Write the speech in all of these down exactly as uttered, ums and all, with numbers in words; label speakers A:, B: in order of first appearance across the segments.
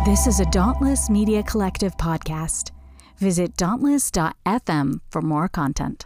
A: This is a Dauntless Media Collective podcast. Visit dauntless dot f m for more content.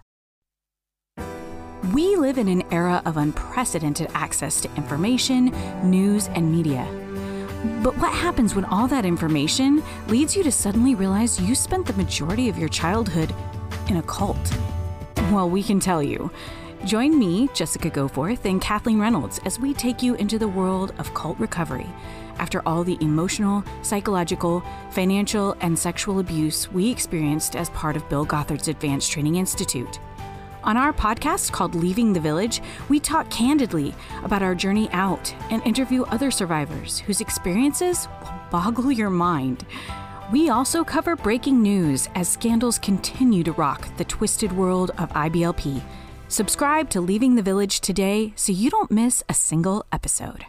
A: We live in an era of unprecedented access to information, news, and media. But what happens when all that information leads you to suddenly realize you spent the majority of your childhood in a cult? Well, we can tell you. Join me, Jessica Goforth, and Kathleen Reynolds as we take you into the world of cult recovery after all the emotional, psychological, financial, and sexual abuse we experienced as part of Bill Gothard's Advanced Training Institute. On our podcast called Leaving the Village, we talk candidly about our journey out and interview other survivors whose experiences will boggle your mind. We also cover breaking news as scandals continue to rock the twisted world of I B L P. Subscribe to Leaving the Village today so you don't miss a single episode.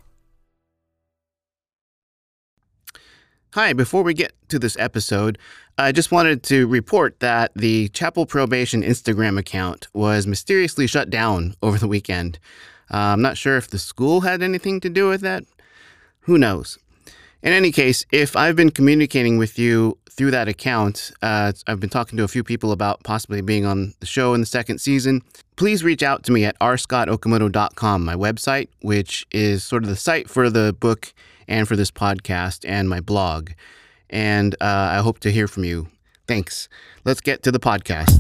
B: Hi, before we get to this episode, I just wanted to report that the Chapel Probation Instagram account was mysteriously shut down over the weekend. Uh, I'm not sure if the school had anything to do with that. Who knows? In any case, if I've been communicating with you through that account, uh, I've been talking to a few people about possibly being on the show in the second season, please reach out to me at r scott okamoto dot com, my website, which is sort of the site for the book and for this podcast and my blog. And uh, I hope to hear from you. Thanks. Let's get to the podcast.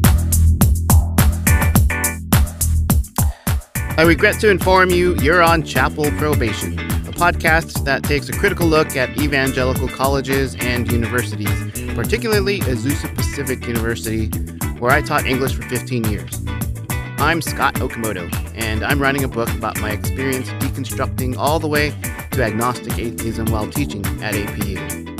B: I regret to inform you, you're on Chapel Probation, a podcast that takes a critical look at evangelical colleges and universities, particularly Azusa Pacific University, where I taught English for fifteen years. I'm Scott Okamoto, and I'm writing a book about my experience deconstructing all the way to agnostic atheism while teaching at A P U.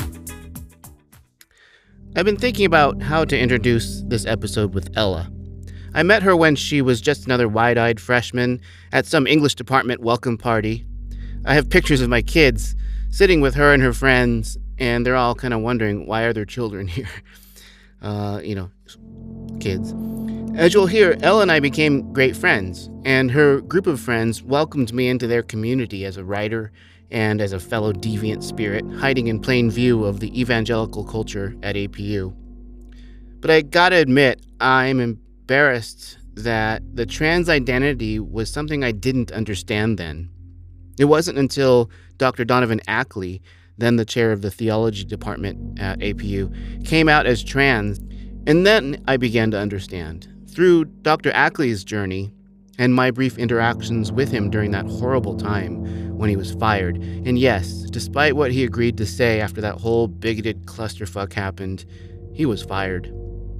B: I've been thinking about how to introduce this episode with Ella. I met her when she was just another wide-eyed freshman at some English department welcome party. I have pictures of my kids sitting with her and her friends, and they're all kind of wondering, why are there children here? Uh, you know, kids. As you'll hear, Ella and I became great friends, and her group of friends welcomed me into their community as a writer and as a fellow deviant spirit hiding in plain view of the evangelical culture at A P U. But I gotta admit, I'm embarrassed that the trans identity was something I didn't understand then. It wasn't until Doctor Donovan Ackley, then the chair of the theology department at A P U, came out as trans, and then I began to understand. Through Doctor Ackley's journey and my brief interactions with him during that horrible time when he was fired. And yes, despite what he agreed to say after that whole bigoted clusterfuck happened, he was fired.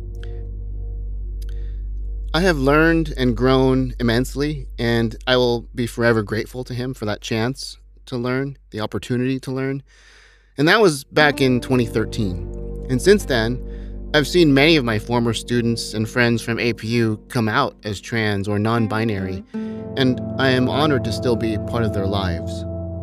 B: I have learned and grown immensely, and I will be forever grateful to him for that chance to learn, the opportunity to learn. And that was back in twenty thirteen. And since then, I've seen many of my former students and friends from A P U come out as trans or non-binary, and I am honored to still be part of their lives.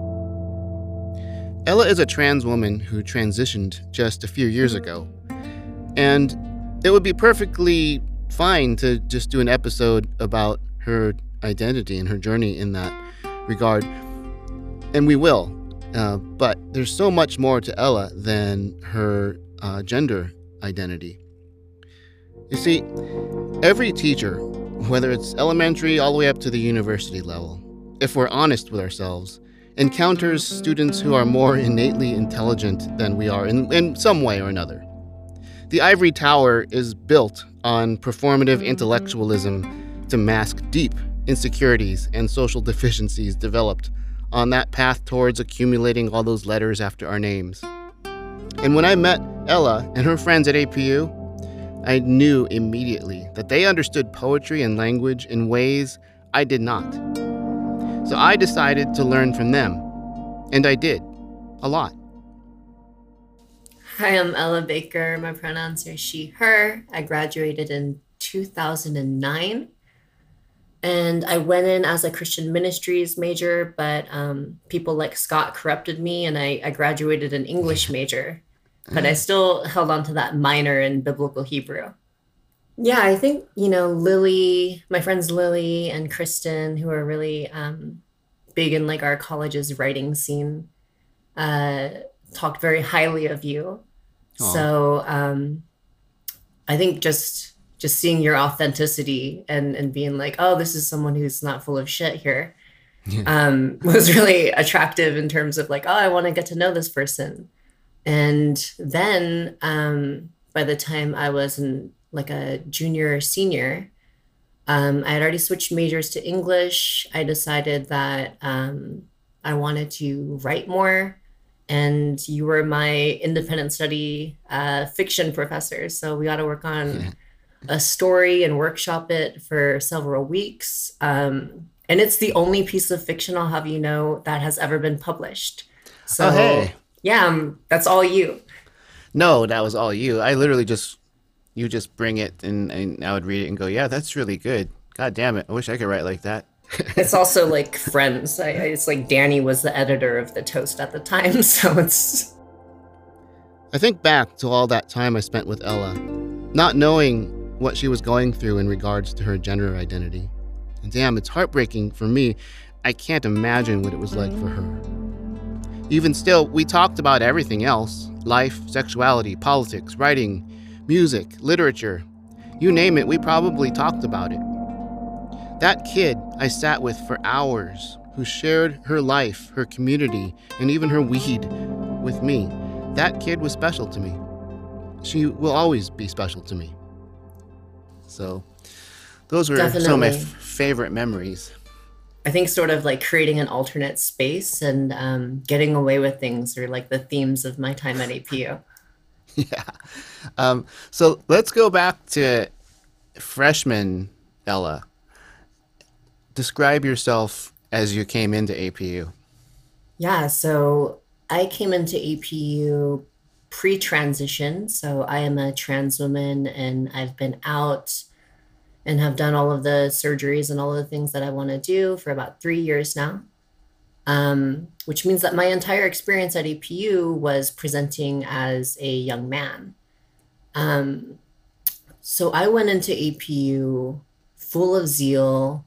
B: Ella is a trans woman who transitioned just a few years ago, and it would be perfectly fine to just do an episode about her identity and her journey in that regard, and we will, uh, but there's so much more to Ella than her uh, gender identity. You see, every teacher, whether it's elementary all the way up to the university level, if we're honest with ourselves, encounters students who are more innately intelligent than we are in, in some way or another. The ivory tower is built on performative intellectualism to mask deep insecurities and social deficiencies developed on that path towards accumulating all those letters after our names. And when I met Ella and her friends at A P U, I knew immediately that they understood poetry and language in ways I did not. So I decided to learn from them, and I did, a lot.
C: Hi, I'm Ella Baker. My pronouns are she, her. I graduated in two thousand nine, and I went in as a Christian ministries major, but um, people like Scott corrupted me, and I, I graduated an English major. But I still held on to that minor in biblical Hebrew. Yeah, I think, you know, Lily, my friends Lily and Kristen, who are really um, big in like our college's writing scene, uh, talked very highly of you.
B: Aw.
C: So um, I think just just seeing your authenticity and and being like, oh, this is someone who's not full of shit here, um, was really attractive in terms of like, oh, I want to get to know this person. And then um, by the time I was in like a junior or senior, um, I had already switched majors to English. I decided that um, I wanted to write more. And you were my independent study uh, fiction professor. So we got to work on
B: Yeah.
C: a story and workshop it for several weeks. Um, and it's the only piece of fiction, I'll have you know, that has ever been published. So
B: Oh, hey.
C: yeah, um, that's all you.
B: No, that was all you. I literally just, you just bring it and, and I would read it and go, yeah, that's really good. God damn it. I wish I could write like that.
C: It's also like Friends. I, I- it's like Danny was the editor of The Toast at the time. So it's,
B: I think back to all that time I spent with Ella, not knowing what she was going through in regards to her gender identity. And damn, it's heartbreaking for me. I can't imagine what it was like for her. Even still, we talked about everything else: life, sexuality, politics, writing, music, literature. You name it, we probably talked about it. That kid I sat with for hours, who shared her life, her community, and even her weed with me, that kid was special to me. She will always be special to me. So those were some of my f-
C: Definitely.
B: favorite memories.
C: I think sort of like creating an alternate space and um, getting away with things are like the themes of my time at A P U.
B: Yeah. Um, so let's go back to freshman Ella. Describe yourself as you came into A P U.
C: Yeah, so I came into A P U pre-transition. So I am a trans woman and I've been out and have done all of the surgeries and all of the things that I want to do for about three years now. Um, which means that my entire experience at A P U was presenting as a young man. Um, so I went into A P U full of zeal.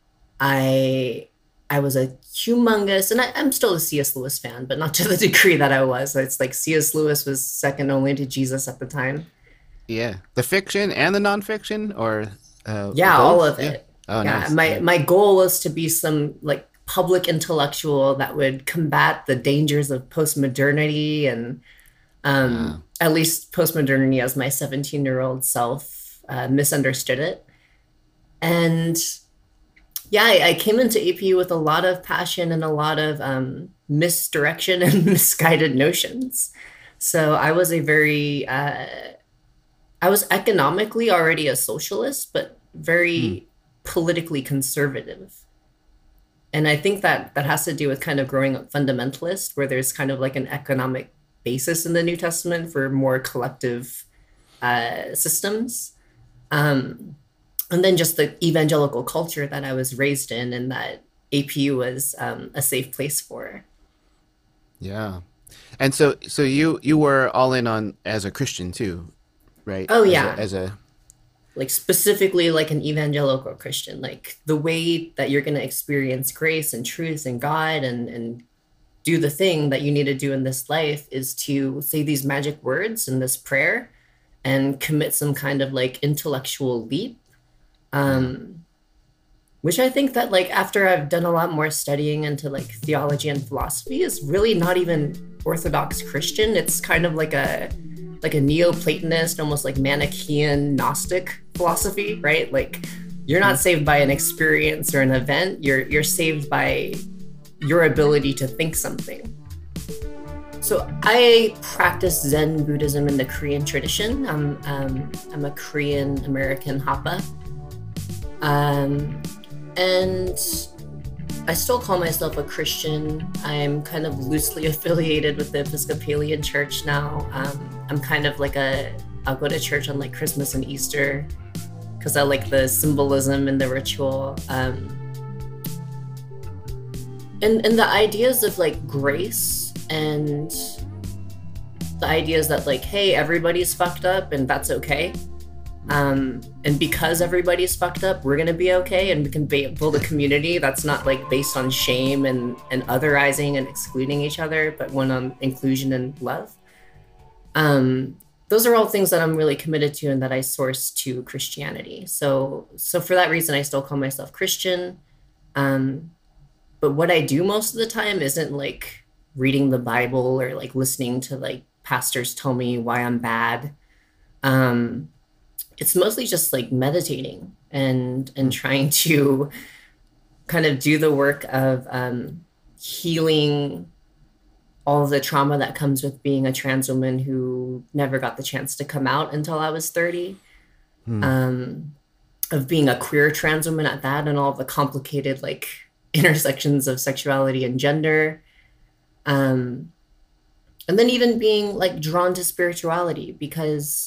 C: I I was a humongous, and I, I'm still a C S. Lewis fan, but not to the degree that I was. It's like C S. Lewis was second only to Jesus at the time.
B: Yeah. The fiction and the nonfiction, or uh,
C: Yeah,
B: both?
C: all of
B: Yeah.
C: it.
B: Oh,
C: Yeah,
B: nice.
C: my
B: Yeah.
C: my goal was to be some like public intellectual that would combat the dangers of postmodernity and um,
B: Wow.
C: at least postmodernity as my seventeen year old self uh, misunderstood it. And yeah, I, I came into A P U with a lot of passion and a lot of um, misdirection and misguided notions. So I was a very, uh, I was economically already a socialist, but very politically conservative. And I think that that has to do with kind of growing up fundamentalist, where there's kind of like an economic basis in the New Testament for more collective uh, systems. Um, and then just the evangelical culture that I was raised in and that A P U was um, a safe place for.
B: Yeah. And so so you you were all in on as a Christian too, right?
C: Oh,
B: As
C: yeah.
B: a, as a
C: Like specifically like an evangelical Christian, like the way that you're going to experience grace and truth and God and, and do the thing that you need to do in this life is to say these magic words in this prayer and commit some kind of like intellectual leap. Um, which I think that like after I've done a lot more studying into like theology and philosophy is really not even Orthodox Christian. It's kind of like a like a Neoplatonist, almost like Manichaean Gnostic philosophy, right? Like you're not saved by an experience or an event. You're you're saved by your ability to think something. So I practice Zen Buddhism in the Korean tradition. I'm um, I'm a Korean American Hapa. Um, and I still call myself a Christian. I'm kind of loosely affiliated with the Episcopalian Church now. Um, I'm kind of like a, I'll go to church on like Christmas and Easter because I like the symbolism and the ritual. Um, and, and the ideas of like grace and the ideas that like, hey, everybody's fucked up and that's okay. Um, and because everybody's fucked up, we're gonna be okay, and we can ba- build a community that's not like based on shame and, and otherizing and excluding each other, but one on inclusion and love. Um, those are all things that I'm really committed to and that I source to Christianity. So, so for that reason, I still call myself Christian. Um, but what I do most of the time isn't like reading the Bible or like listening to like pastors tell me why I'm bad. Um, it's mostly just like meditating and and trying to kind of do the work of um, healing all of the trauma that comes with being a trans woman who never got the chance to come out until I was thirty, hmm. um, of being a queer trans woman at that, and all of the complicated like intersections of sexuality and gender. Um, and then even being like drawn to spirituality, because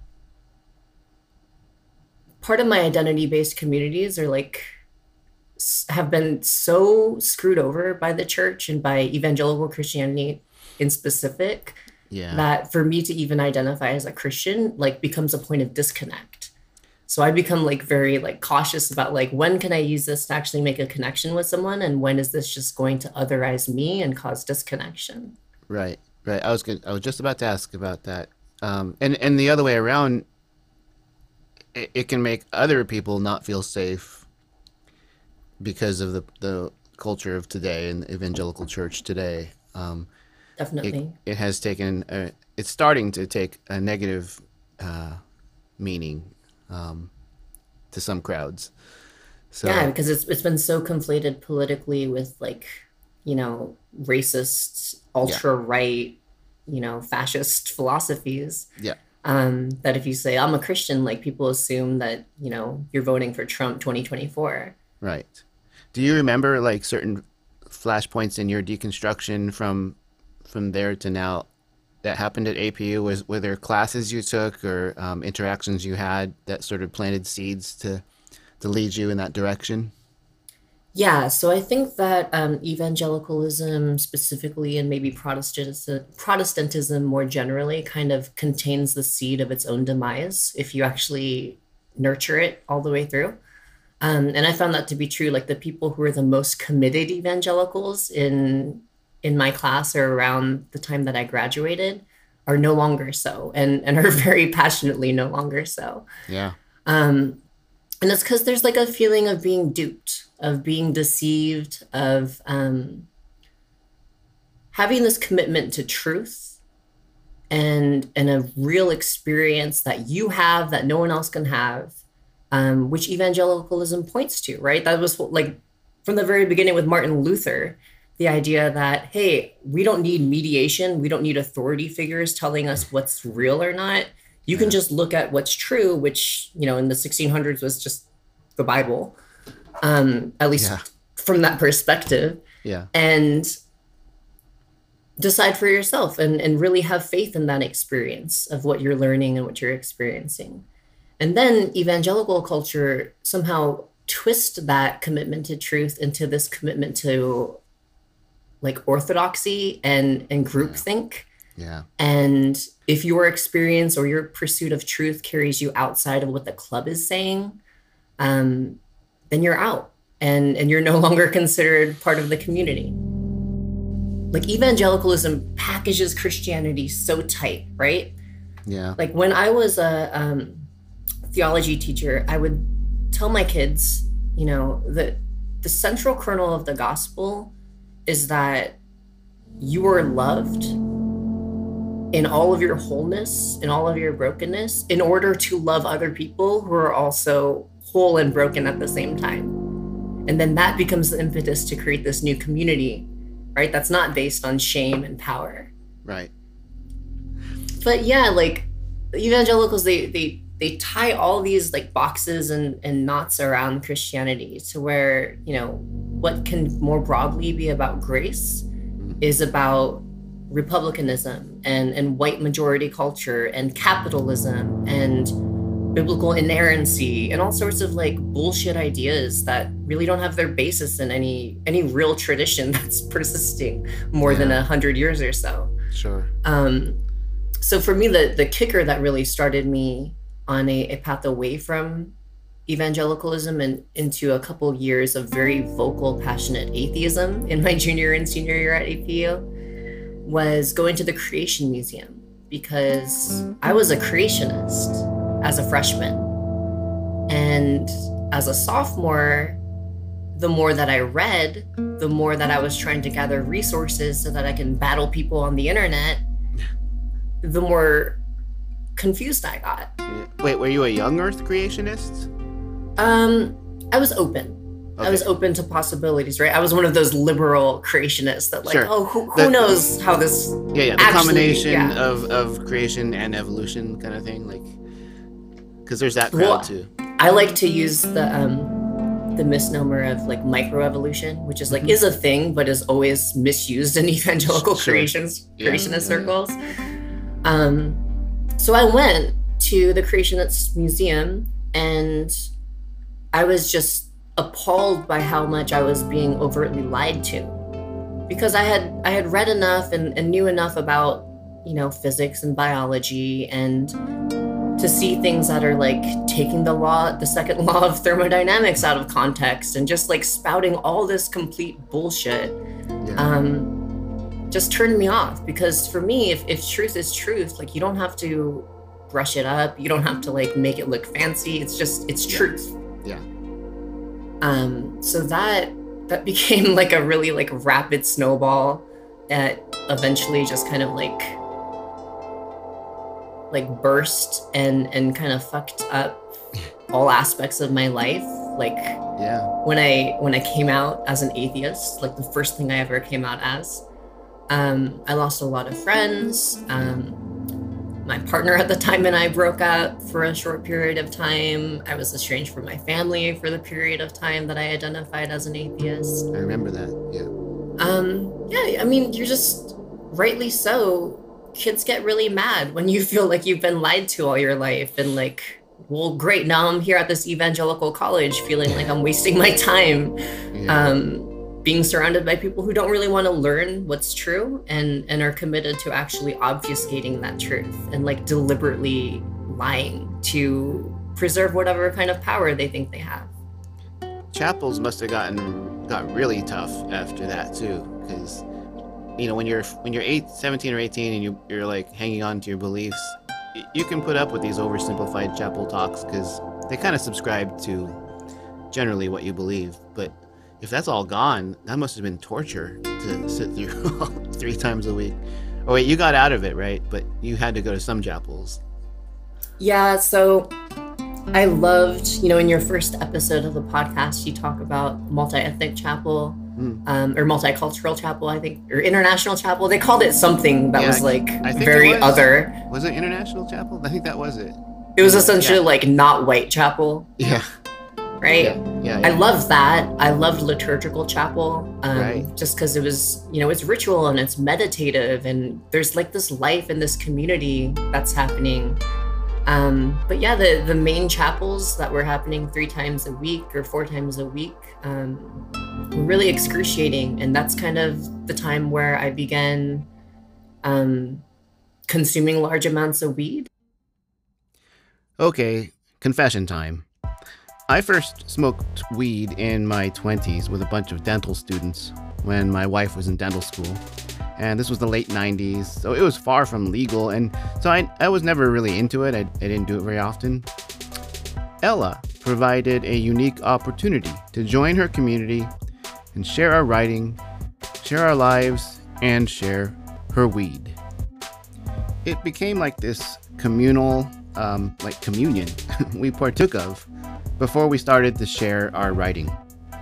C: part of my identity-based communities are like have been so screwed over by the church and by evangelical Christianity in specific, yeah, that for me to even identify as a Christian like becomes a point of disconnect. So I become like very like cautious about like, when can I use this to actually make a connection with someone, and when is this just going to otherize me and cause disconnection?
B: Right, right. I was good. I was just about to ask about that. Um, and and the other way around, it, it can make other people not feel safe because of the the culture of today and the evangelical church today. Um,
C: Definitely,
B: it, it has taken. A, it's starting to take a negative uh, meaning um, to some crowds. So,
C: yeah, because it's it's been so conflated politically with like, you know, racist, ultra right, yeah. you know, fascist philosophies.
B: Yeah.
C: Um, that if you say I'm a Christian, like people assume that, you know, you're voting for Trump twenty twenty-four.
B: Right. Do you remember like certain flashpoints in your deconstruction from from there to now that happened at A P U? Was were there classes you took or um, interactions you had that sort of planted seeds to to lead you in that direction?
C: Yeah, so I think that um, evangelicalism specifically, and maybe Protestantism, Protestantism more generally, kind of contains the seed of its own demise if you actually nurture it all the way through. Um, and I found that to be true. Like the people who are the most committed evangelicals in in my class or around the time that I graduated are no longer so, and and are very passionately no longer so.
B: Yeah.
C: Um, and it's because there's like a feeling of being duped, of being deceived, of um, having this commitment to truth and and a real experience that you have that no one else can have, um, which evangelicalism points to, right? That was like from the very beginning with Martin Luther, the idea that, hey, we don't need mediation. We don't need authority figures telling us what's real or not. You can just look at what's true, which, you know, in the sixteen hundreds was just the Bible, um, at least yeah. from that perspective.
B: Yeah.
C: And decide for yourself and, and really have faith in that experience of what you're learning and what you're experiencing. And then evangelical culture somehow twist that commitment to truth into this commitment to like orthodoxy and, and groupthink.
B: Yeah.
C: And if your experience or your pursuit of truth carries you outside of what the club is saying, um, then you're out and, and you're no longer considered part of the community. Like evangelicalism packages Christianity so tight, right?
B: Yeah.
C: Like when I was a um, theology teacher, I would tell my kids, you know, that the central kernel of the gospel is that you are loved in all of your wholeness, in all of your brokenness, in order to love other people who are also whole and broken at the same time. And then that becomes the impetus to create this new community, right? That's not based on shame and power.
B: Right.
C: But yeah, like evangelicals, they they they tie all these like boxes and, and knots around Christianity to where, you know, what can more broadly be about grace is about republicanism and, and white majority culture and capitalism and biblical inerrancy and all sorts of like bullshit ideas that really don't have their basis in any any real tradition that's persisting more yeah. than a hundred years or so.
B: Sure.
C: Um, so for me, the the kicker that really started me on a, a path away from evangelicalism and into a couple years of very vocal, passionate atheism in my junior and senior year at A P U was going to the Creation Museum, because I was a creationist as a freshman. And as a sophomore, the more that I read, the more that I was trying to gather resources so that I can battle people on the internet, the more confused I got.
B: Wait, were you a young Earth creationist?
C: Um, I was open.
B: Okay.
C: I was open to possibilities, right? I was one of those liberal creationists that like,
B: Sure.
C: oh, who, who
B: The-
C: knows how this
B: Yeah, yeah, the
C: actually-
B: combination
C: yeah.
B: of, of creation and evolution kind of thing, like, because there's that crowd
C: Well,
B: too.
C: I like to use the um the misnomer of like microevolution, which is like
B: Mhm.
C: is a thing, but is always misused in evangelical
B: Sure.
C: creations
B: Yeah,
C: creationist
B: yeah,
C: circles. Um, so I went to the Creationist Museum, and I was just appalled by how much I was being overtly lied to, because I had I had read enough and, and knew enough about, you know, physics and biology, and to see things that are like taking the law, the second law of thermodynamics out of context and just like spouting all this complete bullshit,
B: Yeah.
C: um, just turned me off. Because for me, if, if truth is truth, like you don't have to brush it up. You don't have to like make it look fancy. It's just, it's truth.
B: Yeah.
C: Um, so that, that became like a really like rapid snowball that eventually just kind of like like burst and and kind of fucked up all aspects of my life. Like
B: Yeah.
C: when I when I came out as an atheist, like the first thing I ever came out as, um, I lost a lot of friends. Um, my partner at the time and I broke up for a short period of time. I was estranged from my family for the period of time that I identified as an atheist.
B: I remember that. Yeah.
C: Um, yeah, I mean, you're just rightly so. Kids get really mad when you feel like you've been lied to all your life and like, well, great, now I'm here at this evangelical college feeling like I'm wasting my time,
B: Yeah.
C: um, being surrounded by people who don't really want to learn what's true and, and are committed to actually obfuscating that truth and like deliberately lying to preserve whatever kind of power they think they have.
B: Chapels must have gotten got really tough after that too, because you know when you're when you're eight, seventeen or eighteen and you you're like hanging on to your beliefs, y- you can put up with these oversimplified chapel talks because they kind of subscribe to generally what you believe. But if that's all gone, that must have been torture to sit through three times a week. Oh wait, you got out of it, right? But you had to go to some chapels.
C: Yeah, so I loved, you know, in your first episode of the podcast, you talk about multi-ethnic chapel,
B: Mm.
C: um, or multicultural chapel, I think, or international chapel. They called it something that
B: Yeah,
C: was like
B: I think
C: very
B: it was.
C: other.
B: Was it International Chapel? I think that was it.
C: It was essentially
B: Yeah.
C: like not white chapel,
B: Yeah.
C: right?
B: Yeah. Yeah.
C: I
B: yeah.
C: loved that. I loved liturgical chapel, um,
B: Right.
C: just because it was, you know, it's ritual and it's meditative and there's like this life and this community that's happening. Um, but yeah, the, the main chapels that were happening three times a week or four times a week um, were really excruciating. And that's kind of the time where I began um, consuming large amounts of weed.
B: Okay, confession time. I first smoked weed in my twenties with a bunch of dental students when my wife was in dental school. And this was the late nineties, so it was far from legal, and so I, I was never really into it. I, I didn't do it very often. Ella provided a unique opportunity to join her community and share our writing, share our lives, and share her weed. It became like this communal, um, like communion we partook of before we started to share our writing.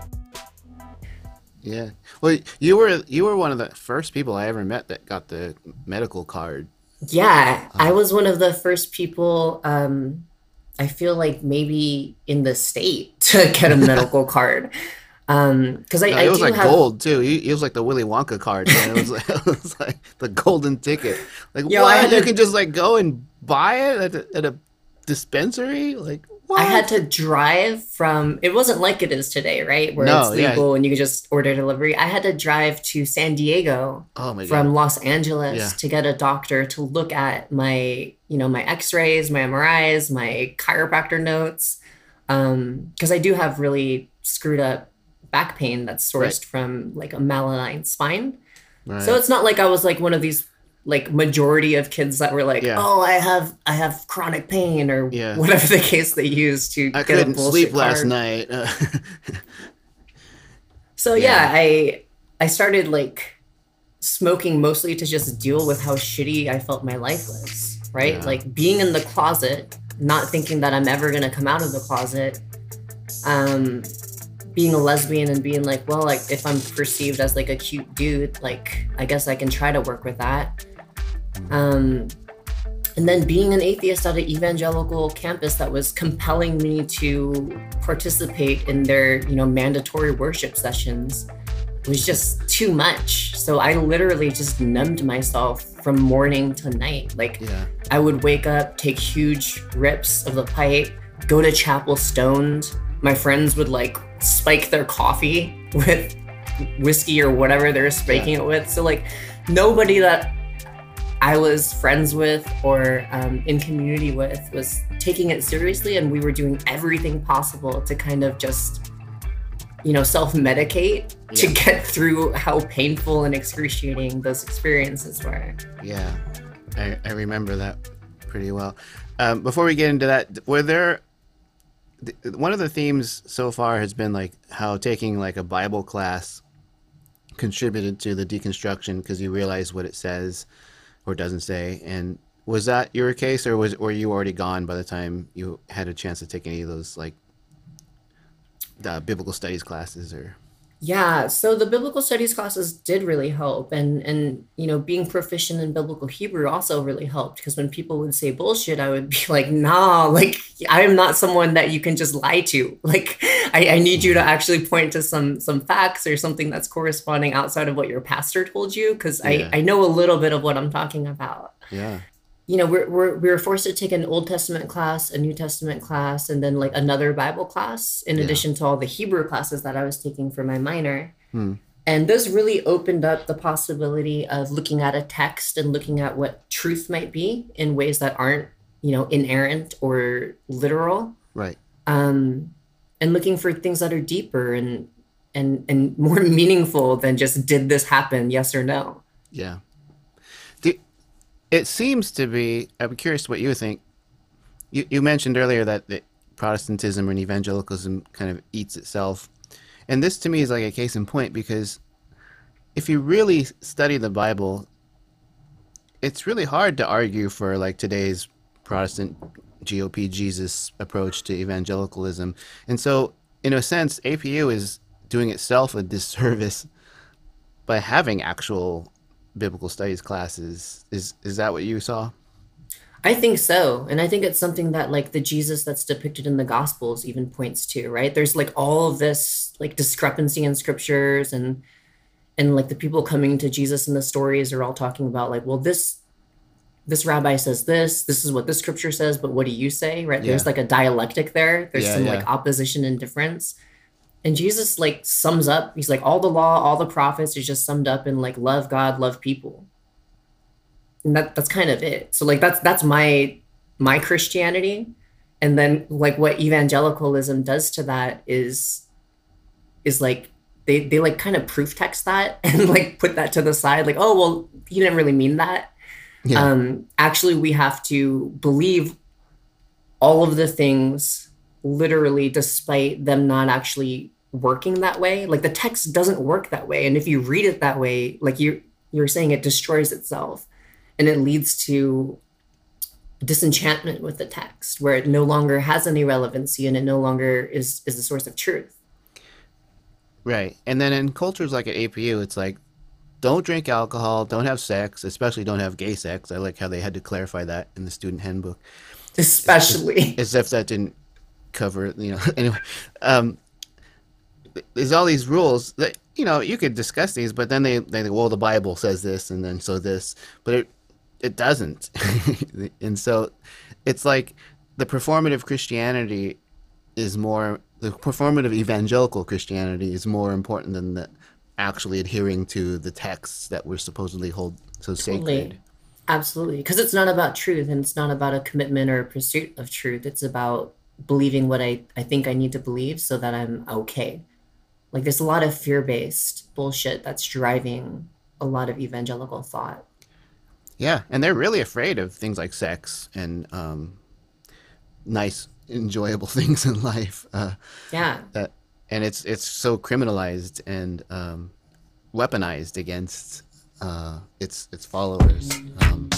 B: Yeah. Well, you were you were one of the first people I ever met that got the medical card.
C: Yeah, I was one of the first people, um, I feel like maybe in the state to get a medical card. Um, because I,
B: No,
C: I
B: it was
C: do
B: like
C: have,
B: gold too. It it was like the Willy Wonka card. Man. It was like, it was like the golden ticket. Like
C: Yo, I
B: what?
C: had
B: You
C: to-
B: can just like go and buy it at a, at a dispensary. Like
C: I
B: What?
C: had to drive from, it wasn't like it is today, right? Where
B: No,
C: it's
B: yeah.
C: legal and you can just order delivery. I had to drive to San Diego
B: Oh my God.
C: from Los
B: Yeah.
C: Angeles to get a doctor to look at my, you know, my x-rays, my M R Is, my chiropractor notes. Um, because I do have really screwed up back pain that's
B: Right.
C: sourced from like a malaligned spine. So
B: Right.
C: it's not like I was like one of these like majority of kids that were like,
B: Yeah.
C: oh, I have I have chronic pain or
B: Yeah.
C: whatever the case they use to
B: I
C: get a
B: couldn't
C: bullshit
B: sleep last
C: card.
B: night. Uh,
C: So
B: yeah.
C: yeah, I I started like smoking mostly to just deal with how shitty I felt my life was, right?
B: Yeah.
C: Like being in the closet, not thinking that I'm ever gonna come out of the closet, um, being a lesbian and being like, well, like if I'm perceived as like a cute dude, like I guess I can try to work with that. Um, and then being an atheist at an evangelical campus that was compelling me to participate in their, you know, mandatory worship sessions was just too much. So I literally just numbed myself from morning to night. Like
B: Yeah.
C: I would wake up, take huge rips of the pipe, go to chapel stoned. My friends would like spike their coffee with whiskey or whatever they're spiking
B: Yeah.
C: it with. So like nobody that I was friends with or um, in community with was taking it seriously, and we were doing everything possible to kind of just, you know, self-medicate to
B: Yeah.
C: get through how painful and excruciating those experiences were.
B: Yeah. I, I remember that pretty well. Um, before we get into that, were there th- one of the themes so far has been like how taking like a Bible class contributed to the deconstruction because you realize what it says or doesn't say. And was that your case, or was were you already gone by the time you had a chance to take any of those like the biblical studies classes? Or
C: Yeah, so the biblical studies classes did really help, and and you know, being proficient in biblical Hebrew also really helped because when people would say bullshit, I would be like, nah, like I am not someone that you can just lie to. Like I, I need you to actually point to some some facts or something that's corresponding outside of what your pastor told you, because
B: Yeah.
C: I I know a little bit of what I'm talking about.
B: yeah,
C: You know, we're, we're we were forced to take an Old Testament class, a New Testament class, and then like another Bible class in
B: Yeah.
C: addition to all the Hebrew classes that I was taking for my minor.
B: hmm.
C: And this really opened up the possibility of looking at a text and looking at what truth might be in ways that aren't, you know, inerrant or literal,
B: Right.
C: um, and looking for things that are deeper and and and more meaningful than just did this happen, yes or no.
B: Yeah. Do, it seems to be. I'm curious what you think. You you mentioned earlier that the Protestantism and evangelicalism kind of eats itself, and this to me is like a case in point because if you really study the Bible, it's really hard to argue for like today's Protestant G O P Jesus approach to evangelicalism, and so in a sense, A P U is doing itself a disservice by having actual biblical studies classes. Is is that what you saw?
C: I think so. And I think it's something that like the Jesus that's depicted in the gospels even points to, right? There's like all of this like discrepancy in scriptures, and and like the people coming to Jesus in the stories are all talking about like, well, this this rabbi says this, this is what this scripture says, but what do you say? Right?
B: Yeah.
C: There's like a dialectic there. There's
B: Yeah,
C: some
B: yeah.
C: like opposition and difference. And Jesus like sums up, he's like, all the law, all the prophets is just summed up in like love God, love people. And that that's kind of it. So like that's that's my my Christianity. And then like what evangelicalism does to that is is like they they like kind of proof text that and like put that to the side, like, oh well, he didn't really mean that.
B: Yeah.
C: Um actually we have to believe all of the things literally despite them not actually working that way. Like the text doesn't work that way. And if you read it that way, like you you're saying, it destroys itself. And it leads to disenchantment with the text where it no longer has any relevancy and it no longer is is the source of truth.
B: Right. And then in cultures like at A P U, it's like, don't drink alcohol, don't have sex, especially don't have gay sex. I like how they had to clarify that in the student handbook,
C: Especially.
B: as if that didn't cover, you know. Anyway, um, there's all these rules that, you know, you could discuss these, but then they, they well, the Bible says this, and then so this, but it, it doesn't. And so it's like the performative Christianity is more, the performative evangelical Christianity is more important than the actually adhering to the texts that we're supposedly hold so
C: Totally.
B: sacred.
C: Absolutely. Because it's not about truth and it's not about a commitment or a pursuit of truth. It's about believing what I, I think I need to believe so that I'm okay. Like there's a lot of fear-based bullshit that's driving a lot of evangelical thought.
B: Yeah, and they're really afraid of things like sex and um, nice, enjoyable things in life. Uh,
C: Yeah.
B: that, and it's it's so criminalized and um, weaponized against uh, its its followers. Um,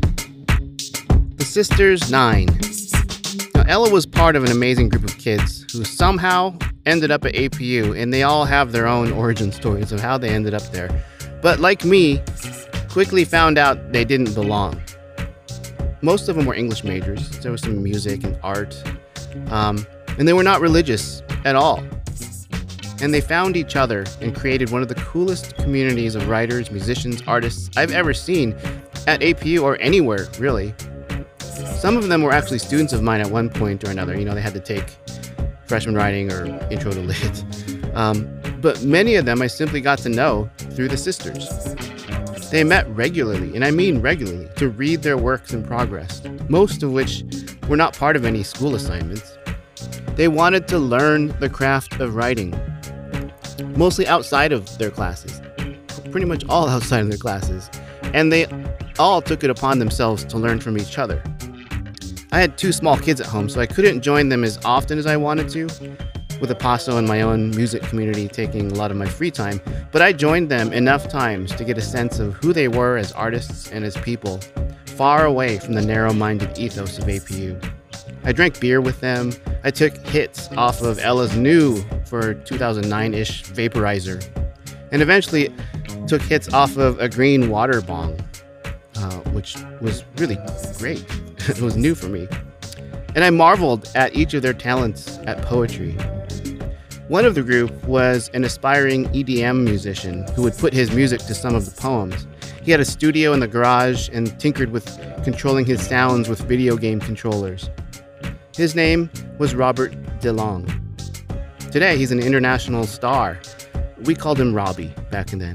B: the Sisters Nine. Now, Ella was part of an amazing group of kids who somehow ended up at A P U, and they all have their own origin stories of how they ended up there. But like me, quickly found out they didn't belong. Most of them were English majors. There was some music and art. Um, and they were not religious at all. And they found each other and created one of the coolest communities of writers, musicians, artists I've ever seen at A P U or anywhere, really. Some of them were actually students of mine at one point or another. You know, they had to take freshman writing or intro to lit. Um, but many of them I simply got to know through the sisters. They met regularly, and I mean regularly, to read their works in progress, most of which were not part of any school assignments. They wanted to learn the craft of writing, mostly outside of their classes, pretty much all outside of their classes, and they all took it upon themselves to learn from each other. I had two small kids at home, so I couldn't join them as often as I wanted to, with Apaso and my own music community taking a lot of my free time, but I joined them enough times to get a sense of who they were as artists and as people, far away from the narrow-minded ethos of A P U. I drank beer with them, I took hits off of Ella's new, for two thousand nine-ish, vaporizer, and eventually took hits off of a green water bong, uh, which was really great. It was new for me. And I marveled at each of their talents at poetry. One of the group was an aspiring E D M musician who would put his music to some of the poems. He had a studio in the garage and tinkered with controlling his sounds with video game controllers. His name was Robert DeLong. Today, he's an international star. We called him Robbie back then.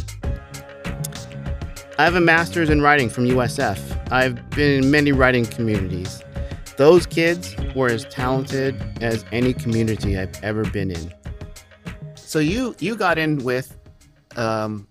B: I have a master's in writing from U S F. I've been in many writing communities. Those kids were as talented as any community I've ever been in. So you you got in with um,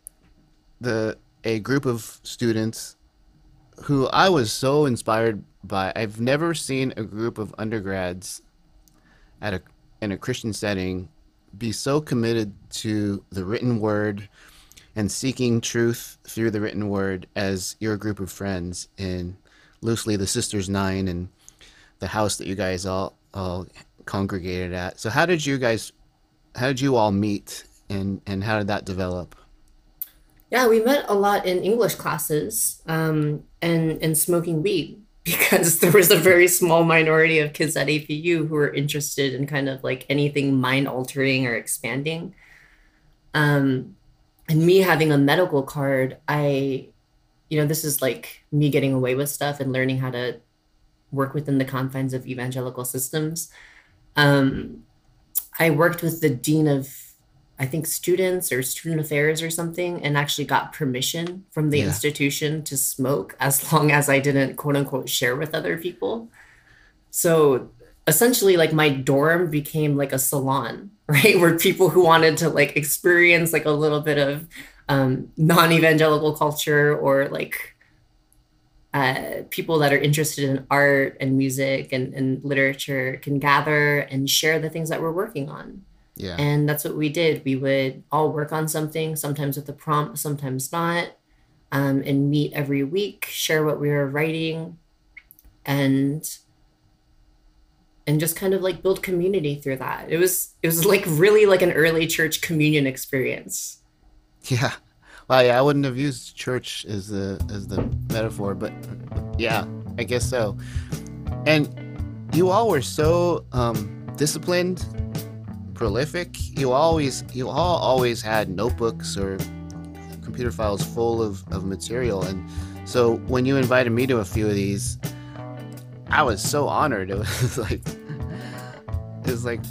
B: the a group of students who I was so inspired by. I've never seen a group of undergrads at a in a Christian setting be so committed to the written word and seeking truth through the written word as your group of friends in loosely the Sisters Nine and the house that you guys all all congregated at. So how did you guys, how did you all meet, and and how did that develop?
C: Yeah, we met a lot in English classes, um, and and smoking weed because there was a very small minority of kids at A P U who were interested in kind of like anything mind altering or expanding. Um, and me having a medical card, I, you know, this is like me getting away with stuff and learning how to work within the confines of evangelical systems. Um, I worked with the dean of, I think, students or student affairs or something, and actually got permission from the
B: Yeah.
C: institution to smoke as long as I didn't, quote unquote, share with other people. So essentially, like, my dorm became like a salon, right? Where people who wanted to like experience like a little bit of um, non-evangelical culture, or like uh, people that are interested in art and music and, and literature, can gather and share the things that we're working on.
B: Yeah.
C: And that's what we did. We would all work on something, sometimes with a prompt, sometimes not, um, and meet every week, share what we were writing, and and just kind of like build community through that. It was it was like really like an early church communion experience.
B: Yeah. Well, yeah, I wouldn't have used church as the as the metaphor, but yeah, I guess so. And you all were so um, disciplined, prolific. You always you all always had notebooks or computer files full of, of material. And so when you invited me to a few of these, I was so honored. It was like, it was like,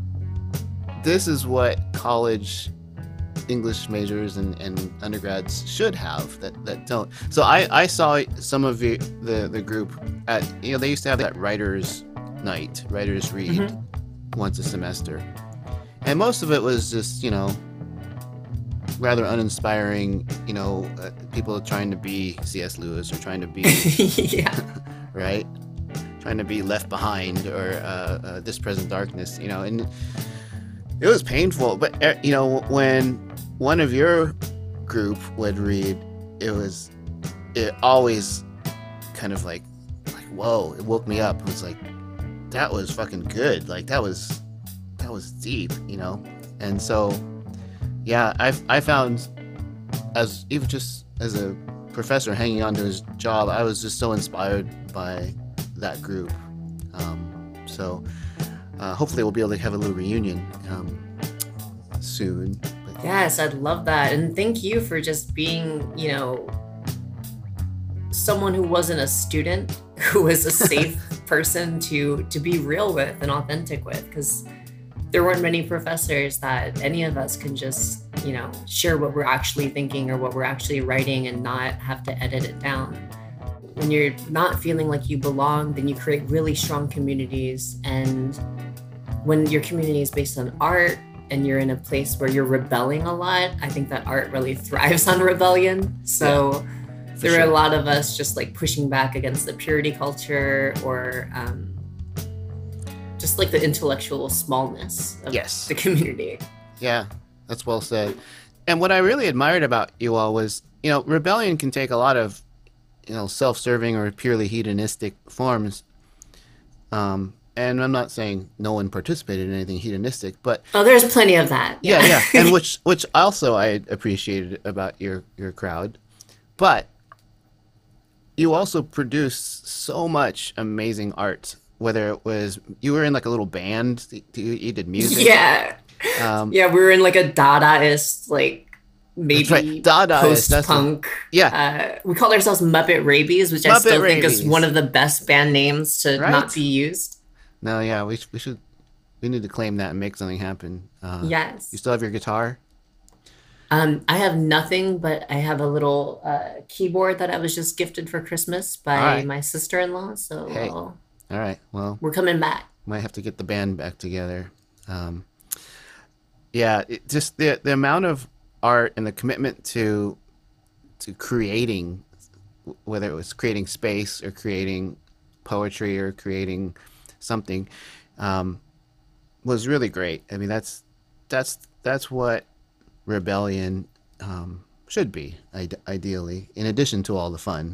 B: this is what college English majors and, and undergrads should have that, that don't. So I, I saw some of the, the, the group at, you know, they used to have that writer's night, writer's read mm-hmm. once a semester. And most of it was just, you know, rather uninspiring, you know, uh, people trying to be C S Lewis or trying to be,
C: yeah,
B: right? Trying to be Left Behind or uh, uh, This Present Darkness, you know, and it was painful. But, uh, you know, when one of your group would read, it was, it always kind of like, like, whoa, it woke me up. It was like, that was fucking good. Like, that was, that was deep, you know? And so, yeah, I I found, as even just as a professor hanging on to his job, I was just so inspired by that group. Um, so uh, hopefully we'll be able to have a little reunion um, soon. But,
C: yes, I'd love that. And thank you for just being, you know, someone who wasn't a student, who was a safe person to to be real with and authentic with, because there weren't many professors that any of us can just, you know, share what we're actually thinking or what we're actually writing and not have to edit it down. When you're not feeling like you belong, then you create really strong communities. And when your community is based on art and you're in a place where you're rebelling a lot, I think that art really thrives on rebellion. So yeah, there sure. are a lot of us just like pushing back against the purity culture or, um, just like the intellectual smallness of
B: yes.
C: the community.
B: Yeah, that's well said. And what I really admired about you all was, you know, rebellion can take a lot of, you know, self-serving or purely hedonistic forms. Um, and I'm not saying no one participated in anything hedonistic, but
C: oh, there's plenty of that.
B: Yeah, yeah, yeah. And which which also I appreciated about your your crowd, but you also produced so much amazing art. Whether it was, you were in like a little band, you, you did music.
C: Yeah.
B: Um,
C: yeah, we were in like a Dadaist, like maybe
B: right. Dadaist,
C: post-punk.
B: A, yeah.
C: Uh, we called ourselves Muppet Rabies, which Muppet I still Rabies. think is one of the best band names to right? not be used.
B: No, yeah, we, we should, we need to claim that and make something happen. Uh,
C: yes.
B: You still have your guitar?
C: Um, I have nothing, but I have a little uh, keyboard that I was just gifted for Christmas by right. my sister-in-law. So
B: hey.
C: I'll,
B: All right. Well,
C: we're coming back.
B: Might have to get the band back together. Um, yeah, it, just the the amount of art and the commitment to to creating, whether it was creating space or creating poetry or creating something, um, was really great. I mean, that's that's that's what rebellion um, should be, ideally, in addition to all the fun.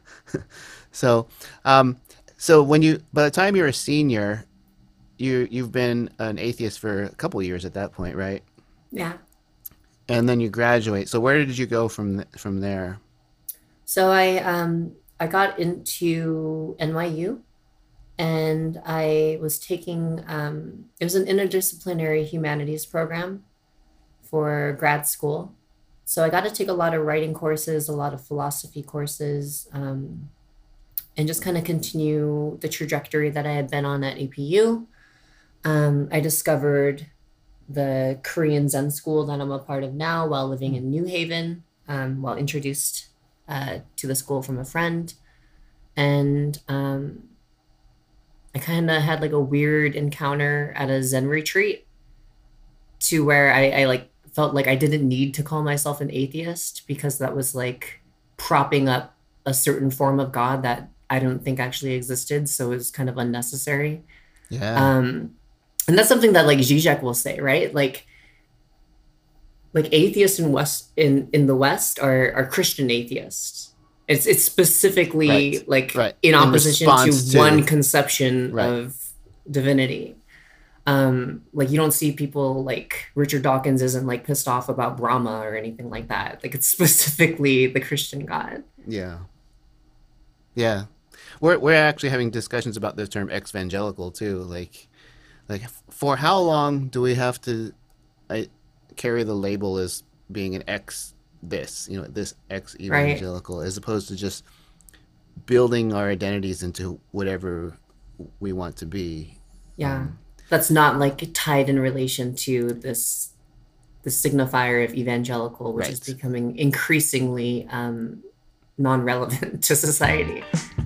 B: so. Um, So when you, by the time you're a senior, you you've been an atheist for a couple of years at that point, right?
C: Yeah.
B: And then you graduate. So where did you go from from there?
C: So I um I got into N Y U, and I was taking um it was an interdisciplinary humanities program for grad school. So I got to take a lot of writing courses, a lot of philosophy courses. Um, and just kind of continue the trajectory that I had been on at A P U. Um, I discovered the Korean Zen school that I'm a part of now while living in New Haven, um, while introduced uh, to the school from a friend. And um, I kind of had like a weird encounter at a Zen retreat to where I, I like felt like I didn't need to call myself an atheist because that was like propping up a certain form of God that I don't think actually existed. So it was kind of unnecessary.
B: Yeah.
C: Um, and that's something that like Zizek will say, right? Like, like atheists in West in, in the West are, are Christian atheists. It's it's specifically
B: right.
C: like
B: right.
C: in opposition
B: in
C: to,
B: to
C: one conception
B: right.
C: of divinity. Um, like you don't see people like Richard Dawkins isn't like pissed off about Brahma or anything like that. Like it's specifically the Christian God.
B: Yeah. Yeah. We're we're actually having discussions about the term exvangelical too. Like, like for how long do we have to I, carry the label as being an ex this, you know, this ex evangelical, right. as opposed to just building our identities into whatever we want to be.
C: Yeah. That's not like tied in relation to this the signifier of evangelical, which
B: Right.
C: is becoming increasingly um, non-relevant to society.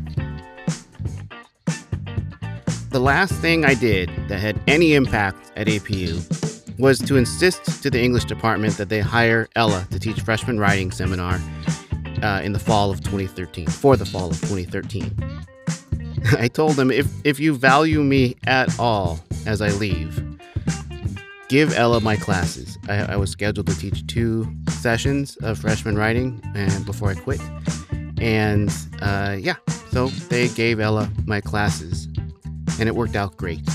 B: The last thing I did that had any impact at A P U was to insist to the English department that they hire Ella to teach freshman writing seminar uh, in the fall of twenty thirteen, for the fall of twenty thirteen. I told them, if, if you value me at all as I leave, give Ella my classes. I, I was scheduled to teach two sessions of freshman writing and before I quit. And uh, yeah, so they gave Ella my classes, and it worked out great.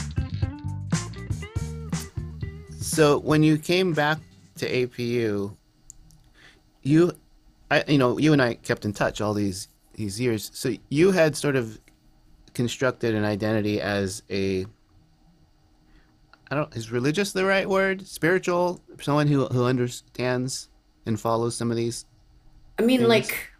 B: So when you came back to A P U, you, I, you know, you and I kept in touch all these these years. So you had sort of constructed an identity as a, I don't, is religious the right word? Spiritual? Someone who who understands and follows some of these.
C: I mean,
B: things?
C: like,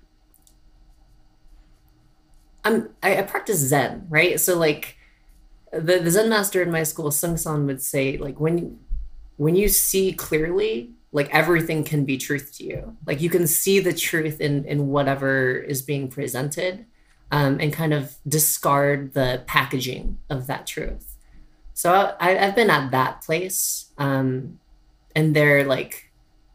C: I'm I, I practice Zen, right? So like, the, the Zen master in my school, Sung San, would say, like, when when you see clearly, like, everything can be truth to you. Like, you can see the truth in in whatever is being presented, um, and kind of discard the packaging of that truth. So I, I've been at that place, um, and they're like,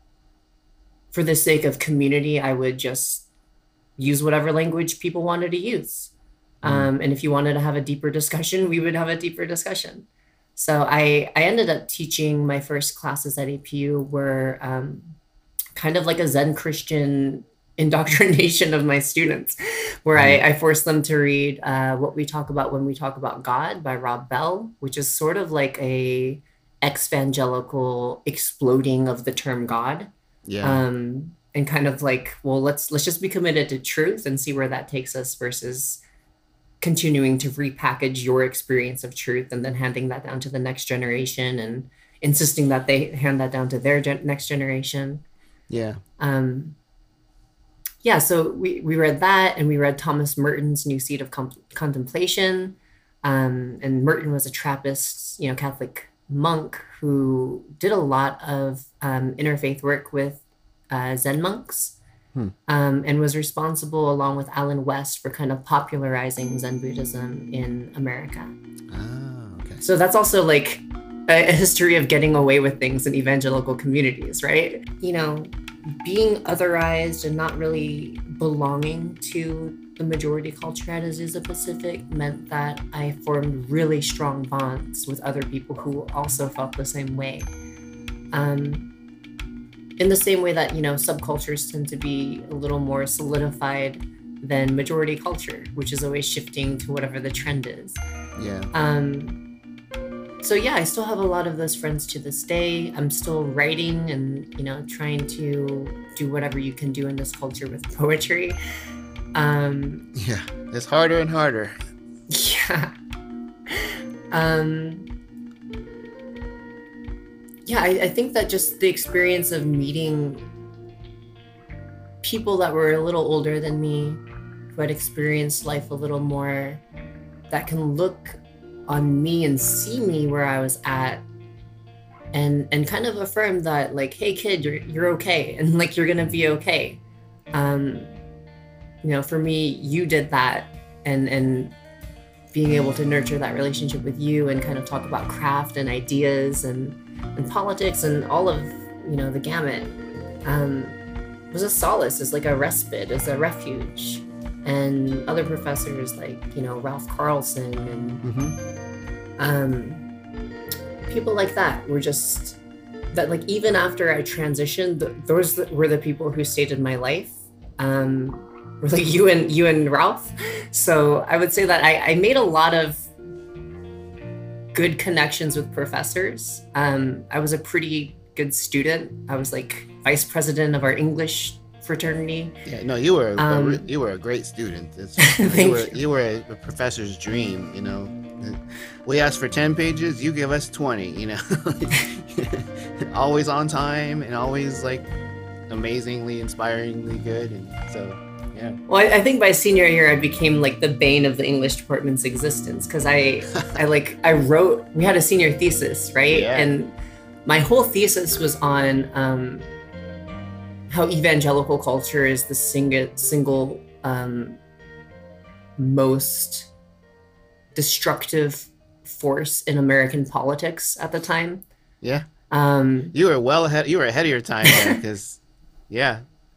C: for the sake of community, I would just use whatever language people wanted to use. Um, and if you wanted to have a deeper discussion, we would have a deeper discussion. So I, I ended up teaching my first classes at A P U were um, kind of like a Zen Christian indoctrination of my students, where I, I forced them to read uh, What We Talk About When We Talk About God by Rob Bell, which is sort of like a exvangelical exploding of the term God.
B: Yeah.
C: Um, and kind of like, well, let's let's just be committed to truth and see where that takes us, versus continuing to repackage your experience of truth and then handing that down to the next generation and insisting that they hand that down to their gen- next generation.
B: Yeah.
C: Um, yeah, so we, we read that, and we read Thomas Merton's New Seed of Com- Contemplation. Um, and Merton was a Trappist, you know, Catholic monk who did a lot of um, interfaith work with uh, Zen monks. Hmm. Um, and was responsible, along with Alan West, for kind of popularizing Zen Buddhism in America.
B: Oh, okay.
C: So that's also like a, a history of getting away with things in evangelical communities, right? You know, being otherized and not really belonging to the majority culture at Azusa Pacific meant that I formed really strong bonds with other people who also felt the same way. Um, In the same way that, you know, subcultures tend to be a little more solidified than majority culture, which is always shifting to whatever the trend is.
B: Yeah.
C: Um, so yeah, I still have a lot of those friends to this day. I'm still writing and, you know, trying to do whatever you can do in this culture with poetry. Um,
B: yeah. It's harder and harder.
C: Yeah. Um, Yeah, I, I think that just the experience of meeting people that were a little older than me, who had experienced life a little more, that can look on me and see me where I was at, and and kind of affirm that, like, hey kid, you're you're okay, and like you're gonna be okay. Um, you know, for me, you did that, and and being able to nurture that relationship with you and kind of talk about craft and ideas and and politics and all of, you know, the gamut, um, was a solace, is like a respite, is a refuge. And other professors like, you know, Ralph Carlson and
B: Mm-hmm.
C: um, people like that were just, that like even after I transitioned, th- those were the people who stayed in my life. Um, were like you and you and Ralph. So I would say that I, I made a lot of good connections with professors. Um, I was a pretty good student. I was like vice president of our English fraternity.
B: Yeah, no, you were
C: Um,
B: a, re- you were a great student. It's,
C: Thank
B: you were
C: you.
B: you were a, a professor's dream. You know, we asked for ten pages, you give us twenty. You know, always on time and always like amazingly, inspiringly good. And so, yeah. Yeah.
C: Well, I, I think by senior year, I became like the bane of the English department's existence because I, I like, I wrote, we had a senior thesis, right?
B: Yeah.
C: And my whole thesis was on um, how evangelical culture is the single, single um, most destructive force in American politics at the time.
B: Yeah.
C: Um,
B: you were well ahead. You were ahead of your time there because, yeah.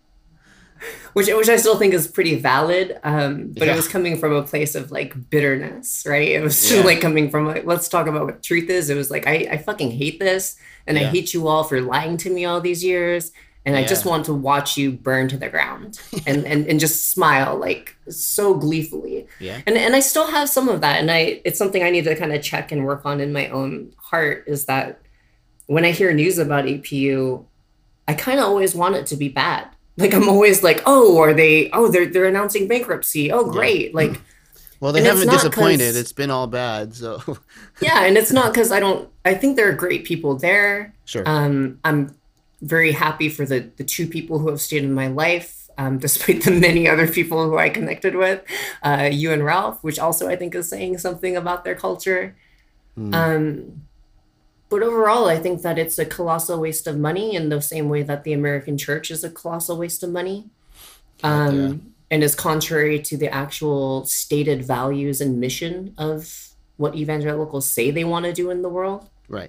C: Which, which I still think is pretty valid, um, but
B: Yeah.
C: it was coming from a place of like bitterness, right? It was
B: Yeah.
C: like coming from like, let's talk about what truth is. It was like, I, I fucking hate this. And I
B: Yeah.
C: hate you all for lying to me all these years. And I just
B: Yeah.
C: want to watch you burn to the ground and, and, and just smile like so gleefully.
B: Yeah.
C: And, and I still have some of that. And I, it's something I need to kind of check and work on in my own heart is that when I hear news about A P U, I kind of always want it to be bad. Like I'm always like, oh, are they? Oh, they're they're announcing bankruptcy. Oh, great! Like,
B: Well, they
C: and it's
B: haven't
C: not
B: disappointed.
C: 'cause-
B: It's been all bad. So,
C: yeah, and it's not because I don't. I think there are great people there.
B: sure.
C: Um, I'm very happy for the the two people who have stayed in my life, um, despite the many other people who I connected with, uh, you and Ralph, which also I think is saying something about their culture.
B: Mm.
C: Um, but overall, I think that it's a colossal waste of money in the same way that the American church is a colossal waste of money. Um,
B: Yeah.
C: And is contrary to the actual stated values and mission of what evangelicals say they want to do in the world.
B: Right.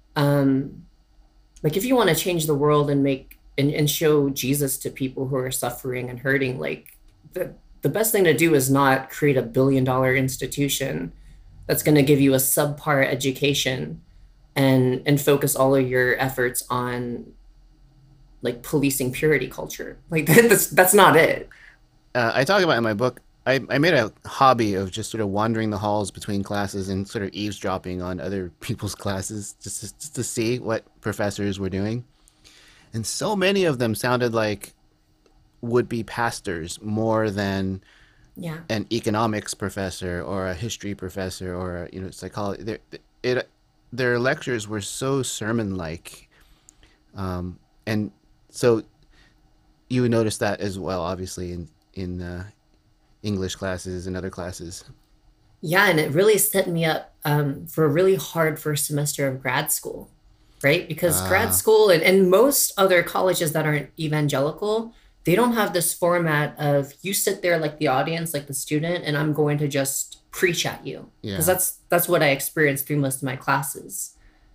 C: Um, like if you want to change the world and make and, and show Jesus to people who are suffering and hurting, like the, the best thing to do is not create a billion dollar institution that's going to give you a subpar education and and focus all of your efforts on like policing purity culture. Like that's that's not it.
B: Uh, I talk about in my book. I, I made a hobby of just sort of wandering the halls between classes and sort of eavesdropping on other people's classes just to, just to see what professors were doing. And so many of them sounded like would-be pastors more than
C: Yeah.
B: an economics professor or a history professor or a, you know psychology. Their it their lectures were so sermon-like, um, and so you would notice that as well, obviously in in uh, English classes and other classes.
C: Yeah, and it really set me up um, for a really hard first semester of grad school, right? Because
B: Ah.
C: grad school and, and most other colleges that aren't evangelical, they don't have this format of you sit there like the audience, like the student, and I'm going to just preach at you.
B: Yeah.
C: Because that's that's what I experienced through most of my classes.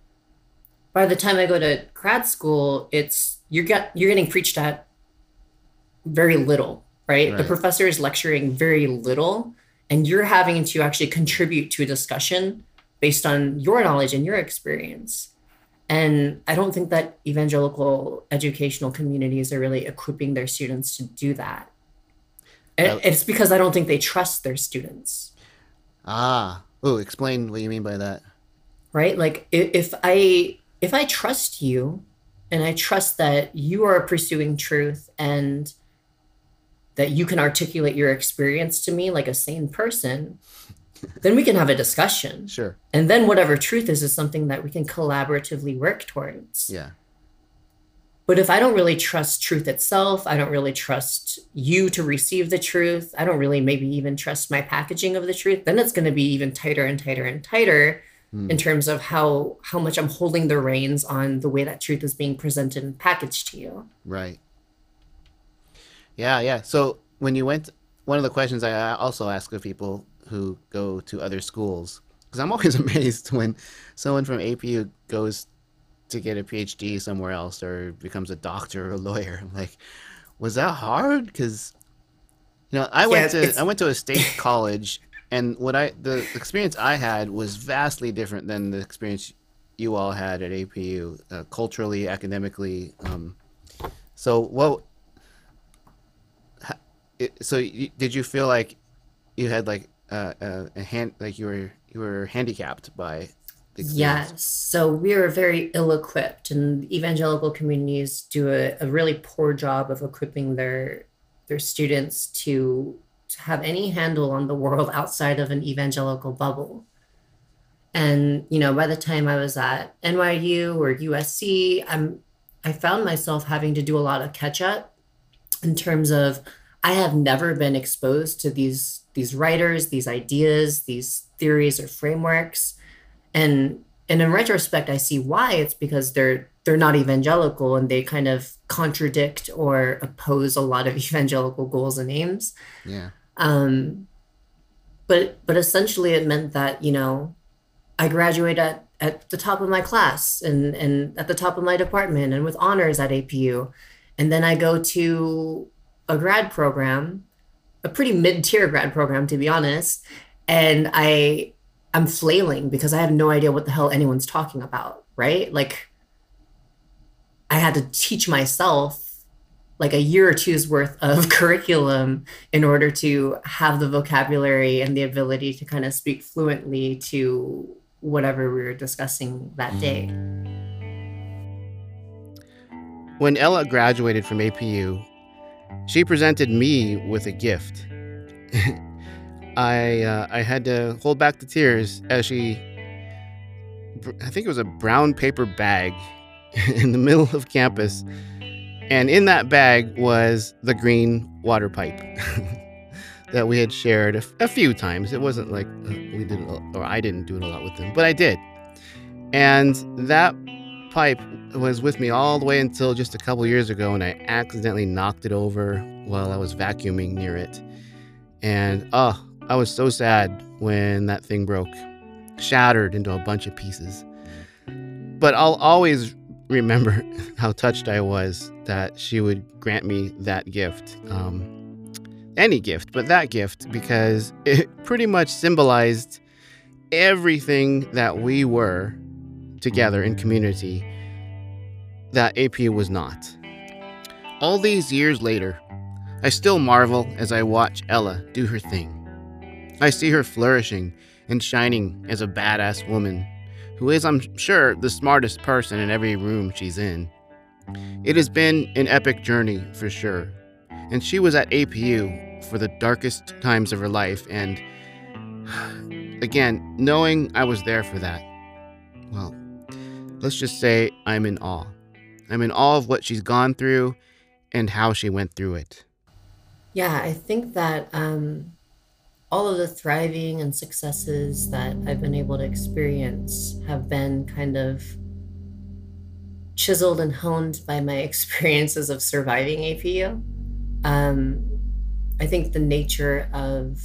C: By the time I go to grad school, it's you're get you're getting preached at very little, right? The
B: Right.
C: professor is lecturing very little, and you're having to actually contribute to a discussion based on your knowledge and your experience. And I don't think that evangelical educational communities are really equipping their students to do that. And
B: Uh,
C: it's because I don't think they trust their students,
B: Ah, oh, explain what you mean by that.
C: right? Like i- if I if I trust you and I trust that you are pursuing truth and that you can articulate your experience to me like a sane person, then we can have a discussion.
B: Sure.
C: And then whatever truth is is something that we can collaboratively work towards.
B: Yeah.
C: But if I don't really trust truth itself, I don't really trust you to receive the truth, I don't really maybe even trust my packaging of the truth, then it's going to be even tighter and tighter and tighter
B: Hmm.
C: in terms of how how much I'm holding the reins on the way that truth is being presented and packaged to you.
B: Right. Yeah, yeah. So when you went, one of the questions I also ask of people who go to other schools, because I'm always amazed when someone from A P U goes to get a PhD somewhere else or becomes a doctor or a lawyer. I'm like, was that hard? Because you know, I went
C: Yeah,
B: to
C: it's-
B: I went to a state college, and what I the experience I had was vastly different than the experience you all had at A P U, uh, culturally, academically. Um, so what? It, so you, did you feel like you had like uh, a, a hand like you were you were handicapped by the experience?
C: Yes. So we are very ill-equipped, and evangelical communities do a, a really poor job of equipping their their students to, to have any handle on the world outside of an evangelical bubble. And you know, by the time I was at N Y U or U S C, I'm I found myself having to do a lot of catch up in terms of I have never been exposed to these these writers, these ideas, these theories or frameworks. And and in retrospect, I see why. It's because they're they're not evangelical and they kind of contradict or oppose a lot of evangelical goals and aims.
B: Yeah.
C: Um, but but essentially it meant that, you know, I graduated at, at the top of my class and, and at the top of my department and with honors at A P U. And then I go to a grad program, a pretty mid-tier grad program, to be honest. And I, I'm flailing because I have no idea what the hell anyone's talking about, right? Like, I had to teach myself like a year or two's worth of curriculum in order to have the vocabulary and the ability to kind of speak fluently to whatever we were discussing that day.
B: When Ella graduated from A P U, she presented me with a gift. I uh, I had to hold back the tears as she, I think it was a brown paper bag in the middle of campus. And in that bag was the green water pipe that we had shared a, a few times. It wasn't like uh, we did, or I didn't do it a lot with them, but I did. And that pipe was with me all the way until just a couple years ago, and I accidentally knocked it over while I was vacuuming near it. And oh, I was so sad when that thing broke, shattered into a bunch of pieces. But I'll always remember how touched I was that she would grant me that gift. Um, any gift, but that gift, because it pretty much symbolized everything that we were together in community that A P U was not. All these years later, I still marvel as I watch Ella do her thing. I see her flourishing and shining as a badass woman who is, I'm sure, the smartest person in every room she's in. It has been an epic journey for sure, and she was at A P U for the darkest times of her life, and again, knowing I was there for that, well, let's just say I'm in awe. I'm in awe of what she's gone through and how she went through it.
C: Yeah, I think that um, all of the thriving and successes that I've been able to experience have been kind of chiseled and honed by my experiences of surviving A P U. Um, I think the nature of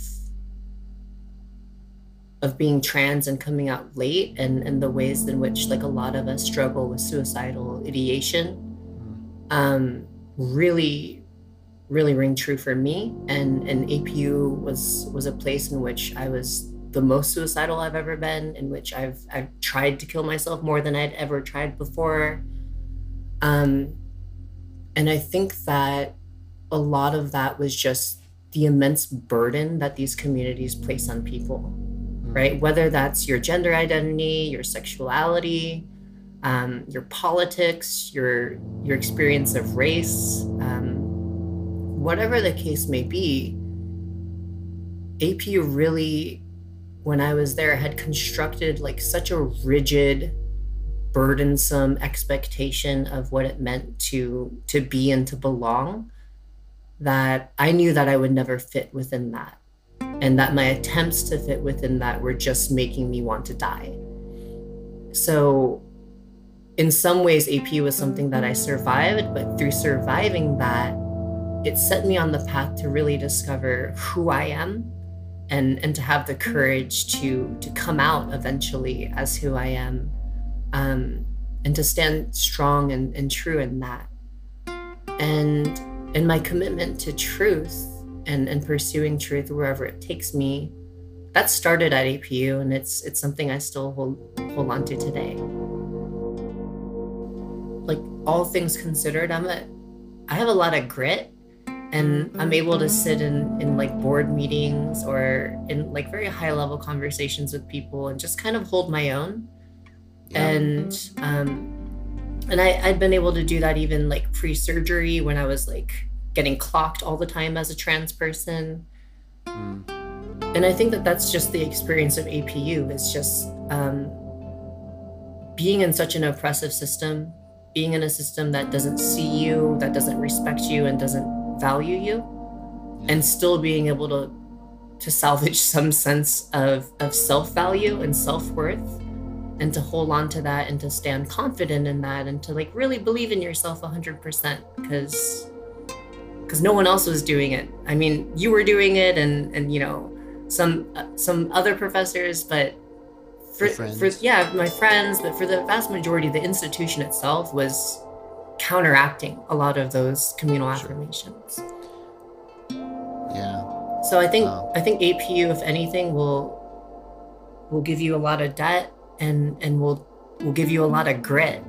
C: of being trans and coming out late and, and the ways in which like a lot of us struggle with suicidal ideation um, really, really ring true for me. And, and A P U was was a place in which I was the most suicidal I've ever been, in which I've I've tried to kill myself more than I'd ever tried before. Um, and I think that a lot of that was just the immense burden that these communities place on people, right? Whether that's your gender identity, your sexuality, um, your politics, your your experience of race, um, whatever the case may be, A P U really, when I was there, had constructed like such a rigid, burdensome expectation of what it meant to to be and to belong, that I knew that I would never fit within that. And that my attempts to fit within that were just making me want to die. So in some ways, A P U was something that I survived, but through surviving that, it set me on the path to really discover who I am and, and to have the courage to, to come out eventually as who I am, um, and to stand strong and, and true in that. And in my commitment to truth, And, and pursuing truth wherever it takes me, that started at A P U, and it's it's something I still hold hold on to today. Like, all things considered, I'm a I have a lot of grit, and I'm able to sit in in like board meetings or in like very high level conversations with people and just kind of hold my own. Yeah. And um and I, I'd been able to do that even like pre-surgery when I was like getting clocked all the time as a trans person. Mm. And I think that that's just the experience of A P U. It's just um, being in such an oppressive system, being in a system that doesn't see you, that doesn't respect you, and doesn't value you. and still being able to to salvage some sense of, of self-value and self-worth, and to hold on to that and to stand confident in that and to like really believe in yourself one hundred percent, because because no one else was doing it. I mean, you were doing it, and and you know, some uh, some other professors, but for, for yeah, my friends, but for the vast majority, the institution itself was counteracting a lot of those communal sure. affirmations.
B: Yeah.
C: So I think
B: wow.
C: I think A P U, if anything, will will give you a lot of debt, and and will will give you a lot of grit.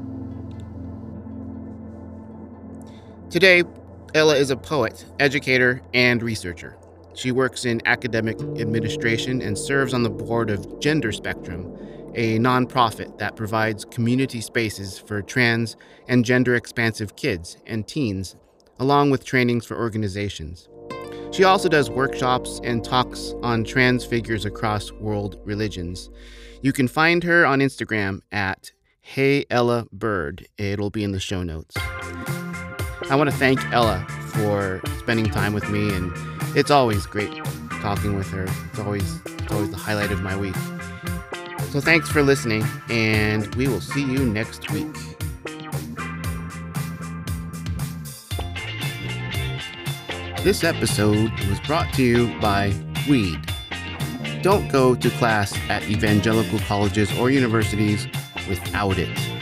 B: Today, Ella is a poet, educator, and researcher. She works in academic administration and serves on the board of Gender Spectrum, a nonprofit that provides community spaces for trans and gender-expansive kids and teens, along with trainings for organizations. She also does workshops and talks on trans figures across world religions. You can find her on Instagram at Hey Ella Bird. It'll be in the show notes. I want to thank Ella for spending time with me, and it's always great talking with her. It's always, it's always the highlight of my week. So thanks for listening, and we will see you next week. This episode was brought to you by Weed. Don't go to class at evangelical colleges or universities without it.